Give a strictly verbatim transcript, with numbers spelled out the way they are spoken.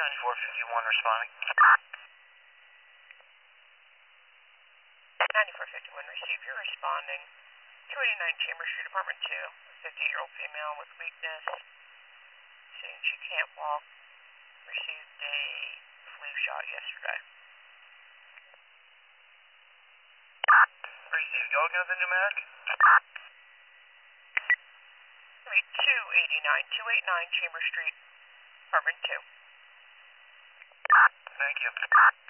ninety-four fifty-one responding. ninety-four fifty-one, receive. You're responding. two eighty-nine Chambers Street, Apartment two. fifty-eight-year-old female with weakness. Saying she can't walk. Received a flu shot yesterday. Received. Y'all got the pneumatic? two eighty-nine, two eighty-nine Chambers Street, Apartment two. Thank you.